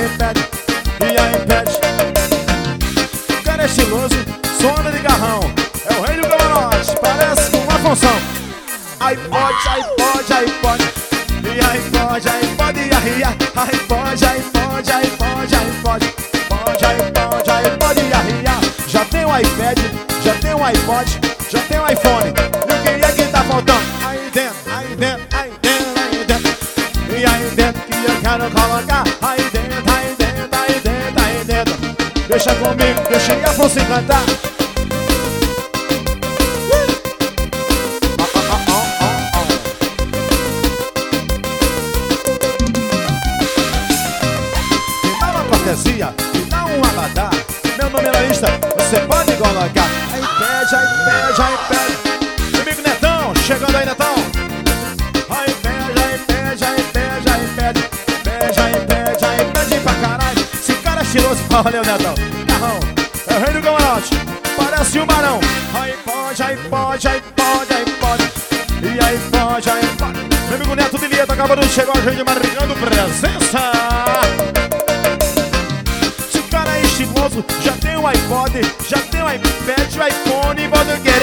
aí pede, e aí pede. O cara é estiloso, sono de garrão, é o rei do camarote, parece com uma função. Aí pode, aí pode, aí pode, e aí pode, aí pode, e aí pode, aí pode, aí pode, aí pode, pode, aí pode, aí pode, e aí já tem um iPad, já tem um iPod, já tem um iPhone, e o que é que tá faltando? Aí dentro, aí dentro, aí dentro, aí dentro, e aí dentro que eu quero colocar, aí dentro, aí dentro, aí dentro, aí dentro. Deixa comigo, deixa a Afonso cantar. Me dá um abadá, meu nome é na lista, você pode colocar. Aí pede, aí pede, aí pede. Meu amigo Netão, chegando aí, Netão. Aí pede, aí pede, aí pede, aí pede. Pede, aí pede, aí pede pra caralho. Esse cara é estiloso, valeu, Netão. Carrão, é o rei do camarote, parece um barão. Aí pode, aí pode, aí pode, aí pode. E aí pode, aí pode. Meu amigo Neto de Vieto acabando de chegar, a gente marcando presença. Já tem um iPod, já tem um iPad, o iPhone, bota o que.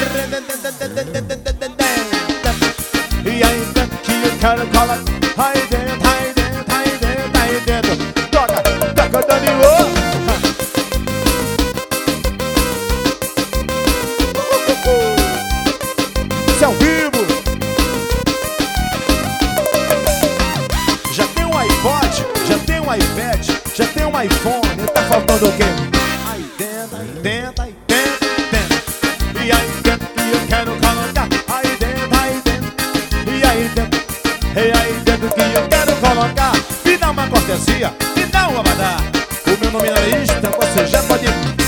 E aí dentro que eu quero colar. Aí dentro, aí dentro, aí dentro, aí dentro. Toca, toca, Danilo. Isso é ao vivo. Já tem um iPod, já tem um iPad, já tem um iPhone. Tá faltando o quê? E aí dentro que eu quero colocar. Aí dentro, aí dentro. E aí dentro, e aí dentro que eu quero colocar. Me dá uma cortesia, me dá um abadá. O meu nome na lista, você já pode.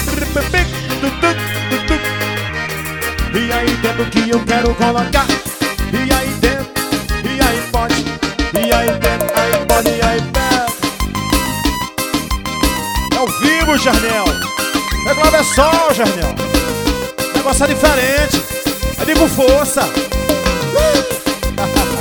E aí dentro que eu quero colocar. E aí dentro, e aí pode. E aí dentro, aí pode, e aí pede. É ao vivo, Jarnel. É claro, é só, Jarnel. O negócio é diferente, é de com força.